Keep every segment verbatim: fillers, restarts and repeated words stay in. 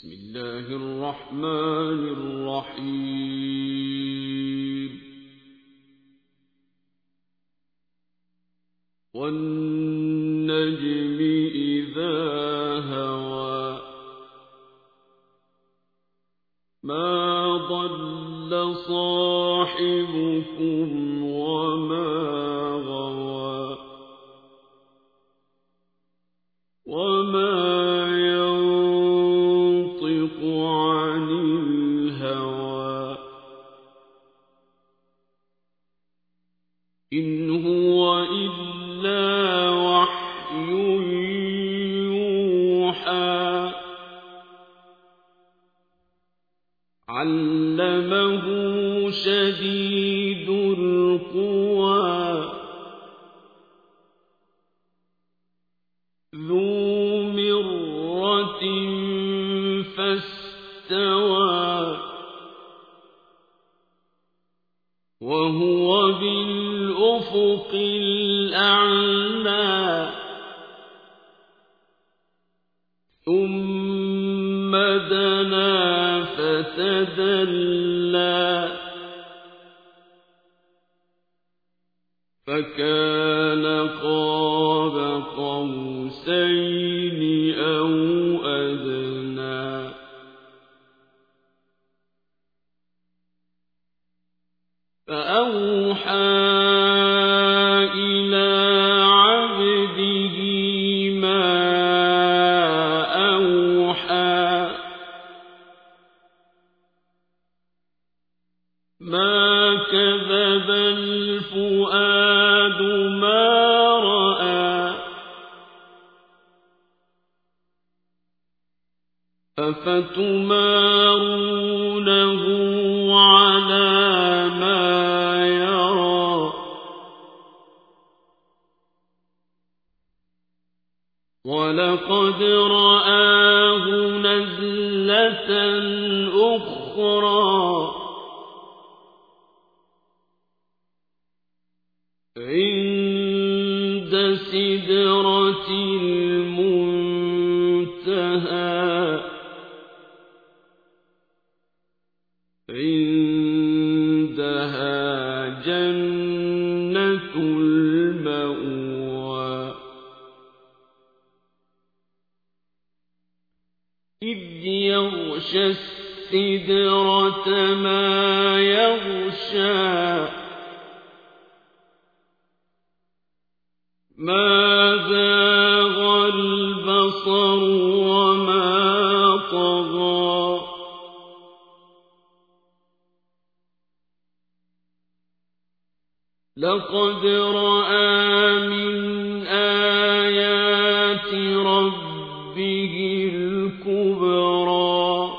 بسم الله الرحمن الرحيم والنجم إذا هوى ما ضل صاحبكم وما غوى وما ينطق عن الهوى إن هو إلا وحي يوحى علمه شديد القوى ذو مرة فاستوى وهو بالأفق الأعلى ثم دنا فتدلى فكان قاب قوسين أو أدنى فأوحى إلى عبده ما أوحى ما كذب الفؤاد ما رأى أفتمارونه على ما يرى ولقد رآه نزلة أخرى عند سدرة المنتهى عندها جنة المأوى إذ يغشى السدرة ما يغشى ما زاغ البصر وما طغى لقد رأى من آيات ربه الكبرى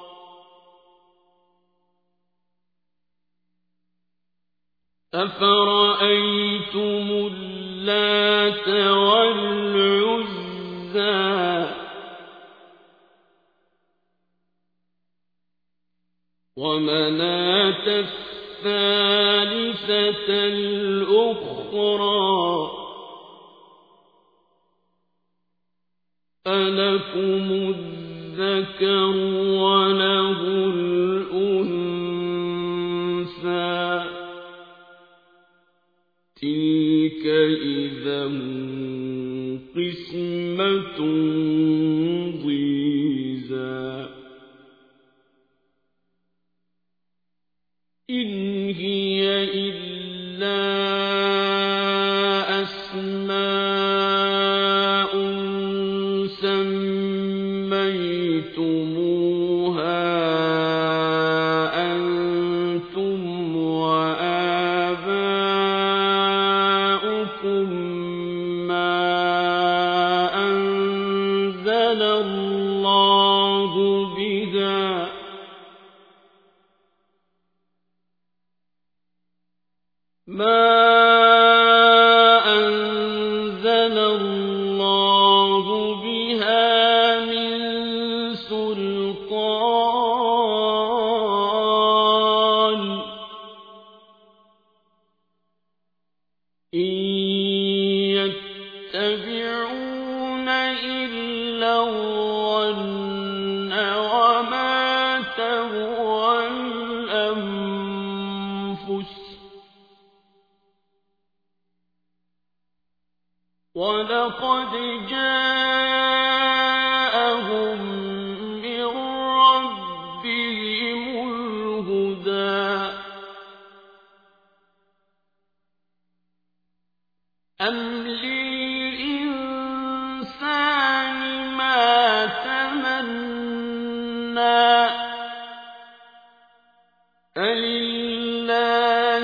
أفرأيتم اللات والعزى ومناة الثالثة الأخرى ألكم الذكر وله الأنثى تلك إذا قسمة ضيزى إن هي إلا أسماء سميتموها أنتم وآباؤكم ما أنزل الله بها ما أنزل الله بها من سلطان إن يتبعون إلا الظن وقد جاءهم من ربهم الهدى أم للإنسان ما تمنى فلله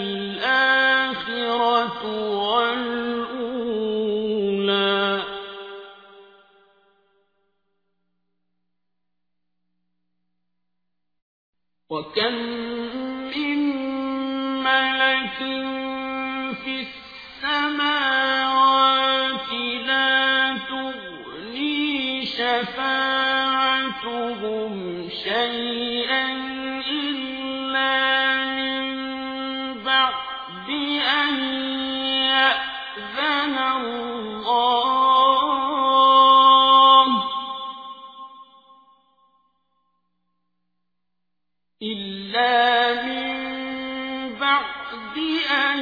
الآخرة والأولى وكم من ملك في السماوات لا تغني شفاعتهم شيئا إلا من بعد أن يأذن الله إلا من بعد أن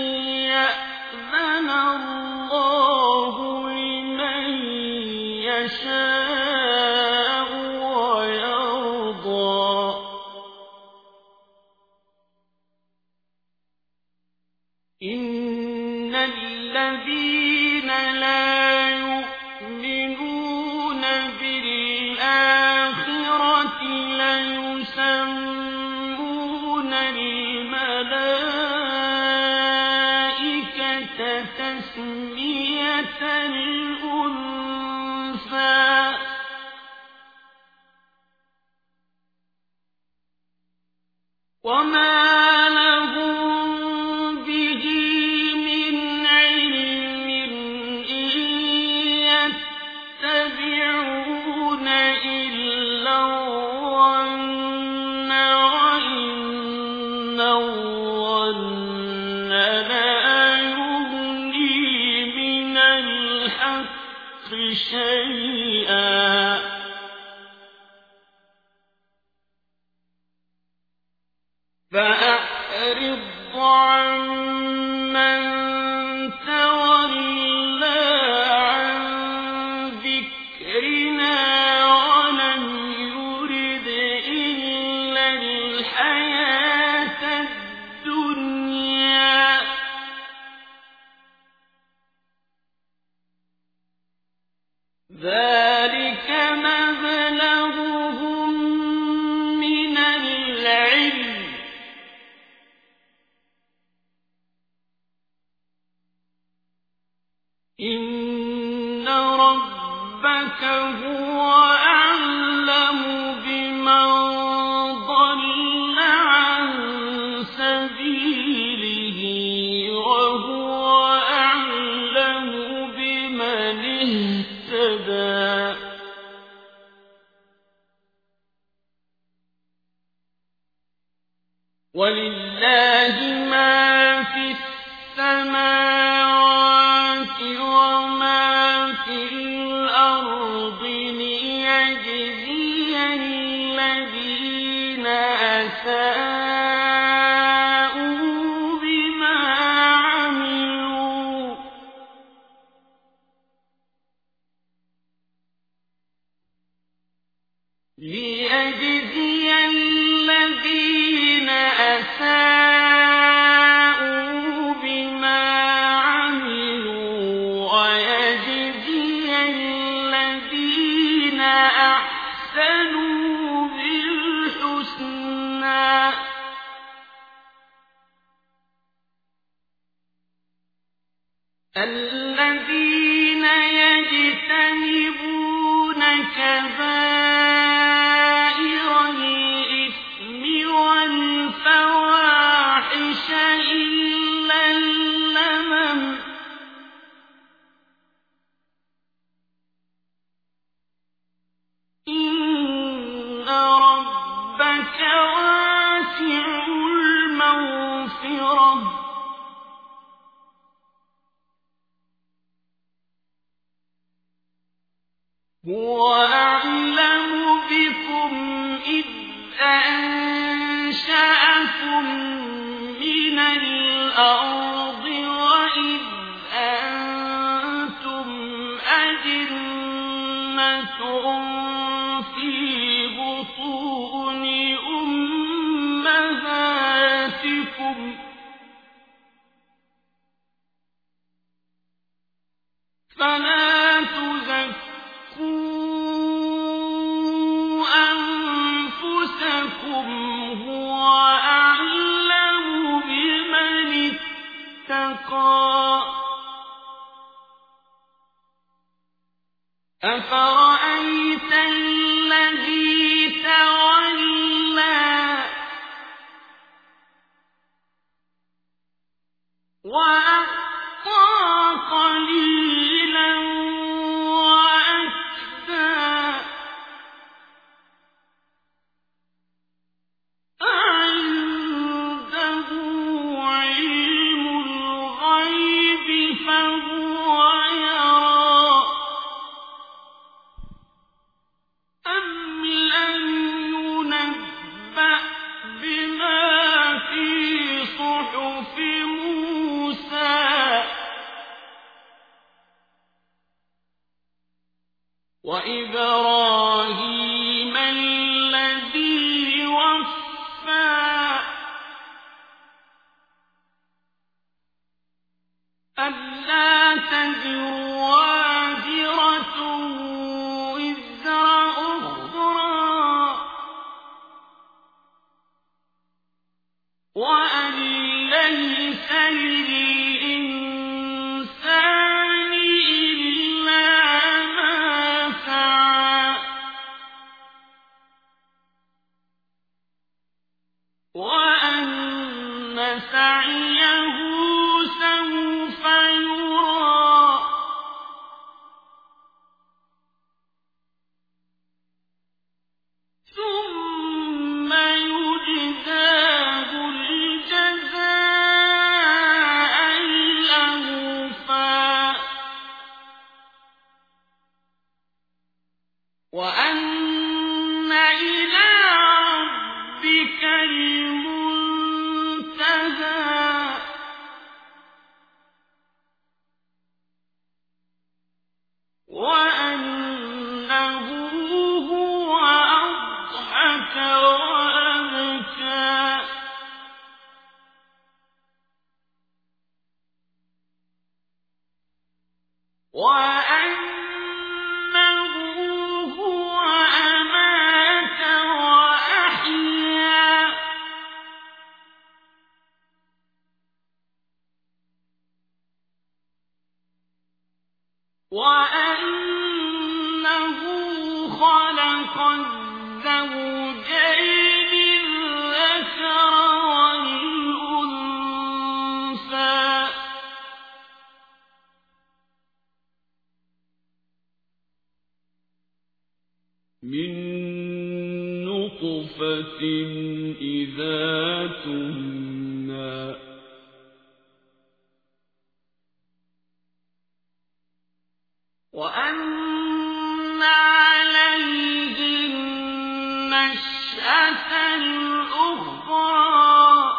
يأذن الله لمن يشاء ويرضى إن الذين لا يؤمنون بالآخرة ليسمون الملائكة تسمية الأنثى وما لهم به من علم إن يتبعون إلا الظن وإن الظن لا يغني من الحق شيئا فأعرض عمن تولى عن ذكرنا ولم يرد إلا الحياة الدنيا ذلك مبلغهم من العلم إن ربك هو أعلم بمن ضل عن سبيله وهو أعلم بمن اهتدى ولله ما في السماوات وما في الأرض ليجزي الذين أساءوا بما عملوا ليجزي الذين أساءوا بما عملوا ويجزي الذين أحسنوا بالحسنى الذين يجتنبون كبائر الإثم والفواحش إلا اللمم إن ربك واسع المغفرة هو أعلم بكم إذ أنشأكم من الأرض وإذ أنتم ربكم هو أعلم بمن اتقى أفرأيت الذي تولى وأعطى قليلا وأكدى أعنده علم الغيب فهو يرى أم لم ينبأ بما في صحف موسى وإبراهيم الذي وفى ألا تزر وازرة وزر أخرى وأن ليس للإنسان إلا ما سعى وأن سعيه سوف يرى ثم يجزاه الجزاء الأوفى وأن إلى ربك المنتهى وأنه هو أضحك وأبكى وأنه هو أمات وأحيا وأنه خلق الزوجين الذكر والأنثى من نطفة إذا تمنى وأن عليه النشأة الأخرى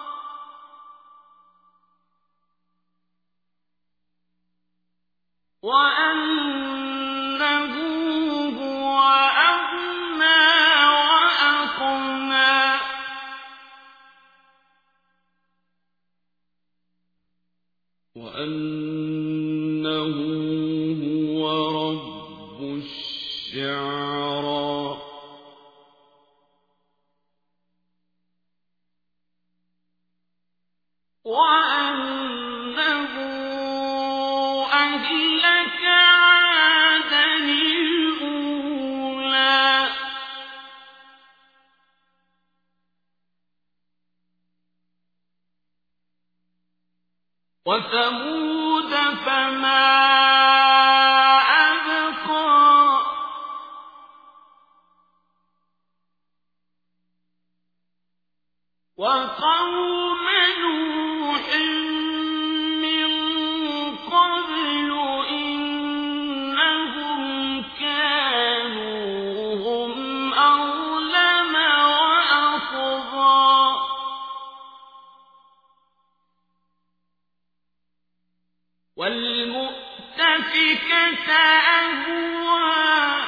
وأنه هو أغنى وأقنى وأنه هو رب الشعرى وأنه أهلك عادا الأولى وثمود فما أبقى وقوم نوح من قبل إنهم كانوا هم أظلم وأطغى والمؤتفكة أهوى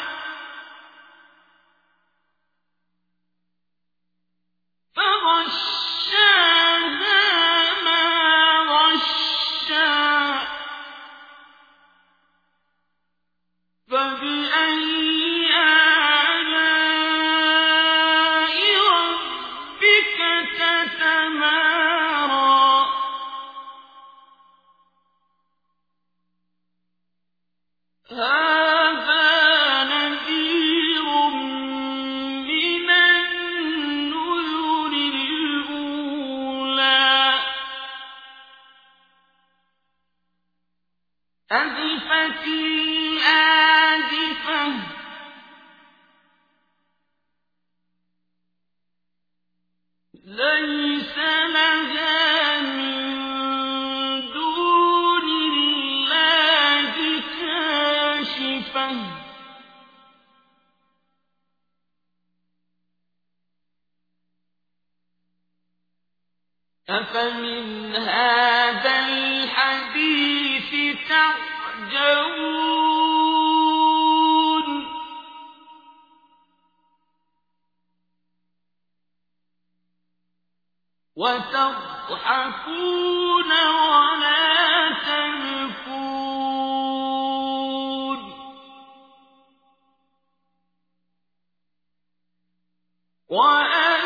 فغشاها ما غشا فبأي آلاء الآزفة ليس لها من دون الله كاشفة أفمن هذا الحديث تعجبون وتضحكون ولا تبكون وأ